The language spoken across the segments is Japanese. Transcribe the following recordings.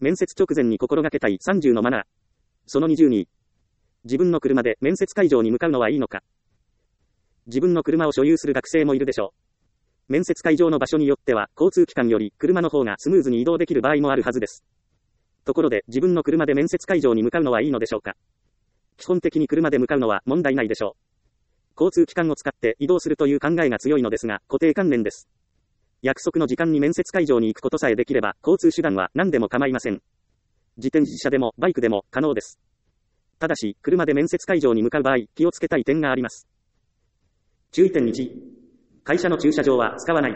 面接直前に心がけたい30のマナー。その20に、自分の車で面接会場に向かうのはいいのか。自分の車を所有する学生もいるでしょう。面接会場の場所によっては、交通機関より車の方がスムーズに移動できる場合もあるはずです。ところで、自分の車で面接会場に向かうのはいいのでしょうか。基本的に車で向かうのは問題ないでしょう。交通機関を使って移動するという考えが強いのですが、固定観念です。約束の時間に面接会場に行くことさえできれば、交通手段は何でも構いません。自転車でもバイクでも可能です。ただし、車で面接会場に向かう場合、気をつけたい点があります。注意点1、会社の駐車場は使わない。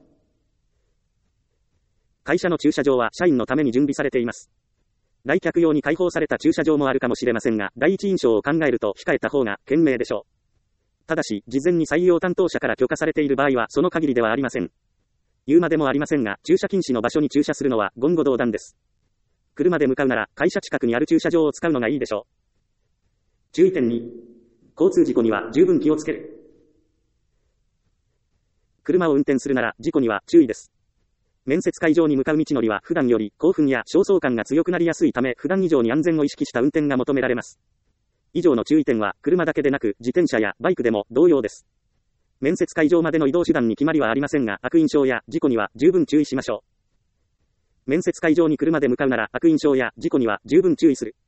会社の駐車場は社員のために準備されています。来客用に開放された駐車場もあるかもしれませんが、第一印象を考えると控えた方が賢明でしょう。ただし、事前に採用担当者から許可されている場合はその限りではありません。言うまでもありませんが、駐車禁止の場所に駐車するのは言語道断です。車で向かうなら会社近くにある駐車場を使うのがいいでしょう。注意点2、交通事故には十分気をつける。車を運転するなら事故には注意です。面接会場に向かう道のりは普段より興奮や焦燥感が強くなりやすいため、普段以上に安全を意識した運転が求められます。以上の注意点は車だけでなく自転車やバイクでも同様です。面接会場までの移動手段に決まりはありませんが、悪印象や事故には十分注意しましょう。面接会場に車で向かうなら悪印象や事故には十分注意する。